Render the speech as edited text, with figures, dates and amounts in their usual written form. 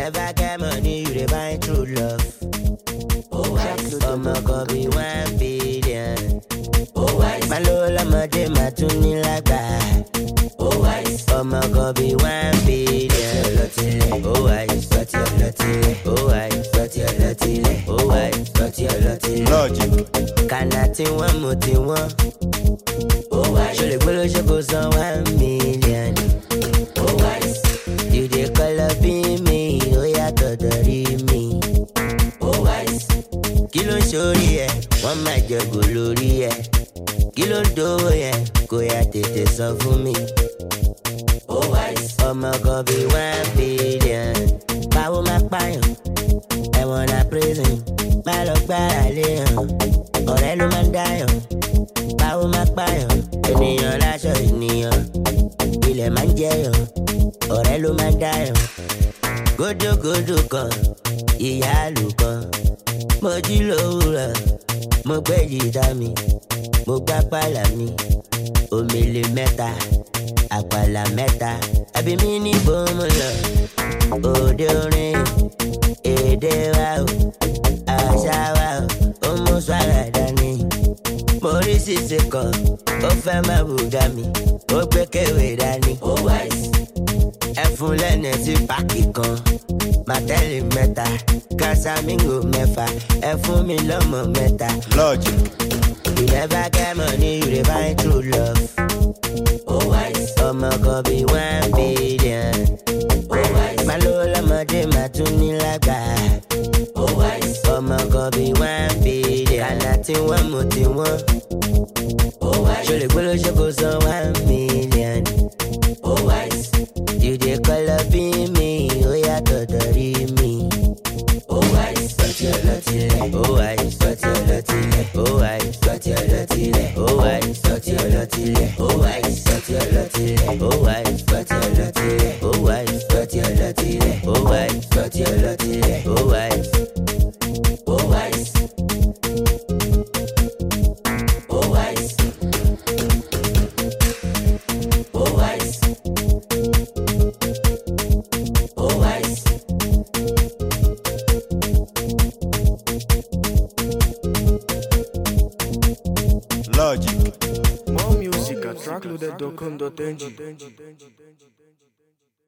never get money, you dey buy true love. Oh, wise. Ọmọ kan bí 1 billion. Oh, wise. Malo lọ́mọdé máa tún ní lágbà. Oh, wise. Ọmọ kan bí 1 billion. Oh, wise. Sọtí ọlọ́tílẹ̀. Oh, wise. Sọtí ọlọ́tílẹ̀. Oh, wise. Sọtí ọlọ́tílẹ̀. Logic. Kànáà tí wọ́n mú tí wọ́n. Oh, wise. Ṣo lè gbóló ṣe kó san 1 million. Oh, wise. You dey call up me, ó yàtọ̀ dọ̀rí mi. Oh, wise. Kí ló ń ṣorí ẹ̀? Wọ́n máa jẹ̀gò lórí ẹ̀. Kí ló ń dówó yẹn? Kò yá tètè sọ fún mi. Oh, wise. Ọmọ kan bí 1 billion. Báwo máa pààyàn? Ẹ̀wọ̀n na prison. Má lọ gbára léèyàn. Ọ̀rẹ́ ló máa ń dáyàn. Báwo máa pààyàn? Ènìyàn láṣọ ènìyàn. Ilẹ̀ máa ń jẹyàn. Ọ̀rẹ́ ló máa ń dáyàn. Gódógódó kan, ìyáàlú kan. Mo jí lówùrọ̀, mo gbé jìtá mi. Mo gbá pàlà mi. Òmìnir mẹ́ta, àpàlà mẹ́ta. Ẹbí mi ní bó mo lọ. Òde orin, èdè wa o, àṣà wa o, ó mú swagger dání. Mo rí ṣìṣe kan, ó fẹ́ máa bùgá mi. Ó gbé kéwé dání. Oh, wise. Ẹ̀fún lẹ́nu sí páàkì kan. Màtẹ́lì mẹ́ta, Casamigos mẹ́fà. Ẹ̀fún mi lọ́mọ mẹ́ta. Logic. You never get money, you dey buy true love. Oh, wise. Ọmọ kan bí 1 billion. Oh, wise. Malo lọ́mọdé máa tún ní lágbà. Oh, wise. Ọmọ kan bí 1 billion. Kànáà tí wọ́n mú tí wọ́n. Oh, wise. Ṣo lè gbóló ṣe kó san 1 million. Oh, wise. You dey call up me, ó yàtọ̀ dọ̀rí mi. Oh, wise. Sọtí ọlọ́tílẹ̀. Oh, wise. Sọtí ọlọ́tílẹ̀. Oh, wise. Sọtí ọlọ́tílẹ̀. Oh, wise. Sọtí ọlọ́tílẹ̀. Oh, wise. Sọtí ọlọ́tílẹ̀. Oh, wise. Sọtí ọlọ́tílẹ̀. Oh, wise. Sọtí ọlọ́tílẹ̀. Oh, wise. Sọtí ọlọ́tílẹ̀. Oh, wise. Oh, wise. Oh, wise. Oh, wise. Oh, wise. Logic. More music at trackloaded.com.ng.